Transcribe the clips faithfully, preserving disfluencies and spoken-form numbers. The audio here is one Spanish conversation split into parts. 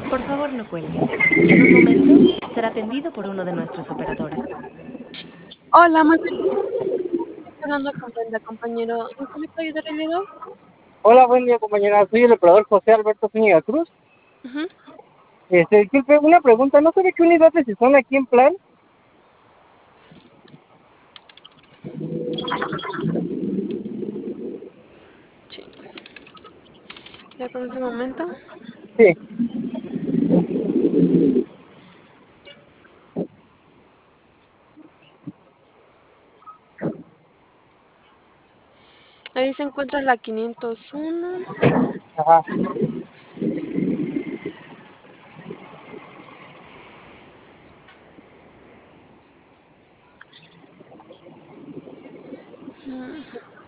Por favor, no cuelgue. En un momento será atendido por uno de nuestros operadores. Hola, muy bien. Estoy hablando con Brenda, compañero. ¿En qué le puedo ayudar el día de hoy? Hola, buen día, compañera. Soy el operador José Alberto Zúñiga Cruz. Ujú. Este, disculpe, una pregunta. ¿No sabe qué unidades están aquí en plan? Sí. Ya con ese momento. Sí. Ahí se encuentra la quinientos uno. Ajá. Mm.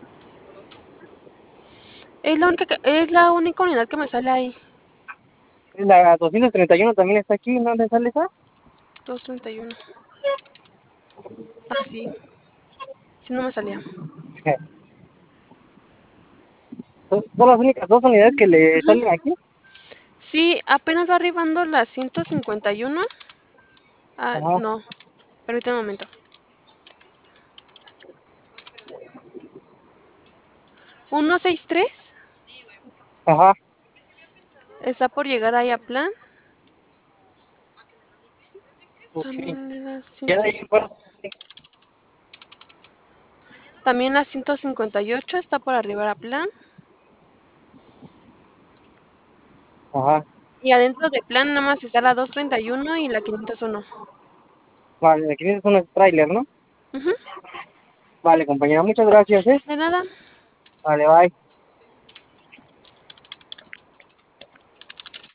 Es la única que- es la única unidad que me sale ahí. La doscientos treinta y uno también está aquí. ¿Dónde sale esa? doscientos treinta y uno. Ah, sí. Sí, no me salía. Son son las únicas dos unidades que le Ujú. salen aquí. Sí, apenas va arribando la ciento cincuenta y uno. Ah, Ajá. no. Permítame un momento. ciento sesenta y tres. Ajá. Está por llegar ahí a plan. Ok. También la Ya de ciento ahí, bueno, También la ciento cincuenta y ocho está por arribar a plan. ajá. Y adentro de plan nada más está la doscientos treinta y uno y la quinientos uno. Vale, aquí es un tráiler, ¿no? Ujú. Vale, compañera, muchas gracias, ¿eh? De nada. Vale, bye.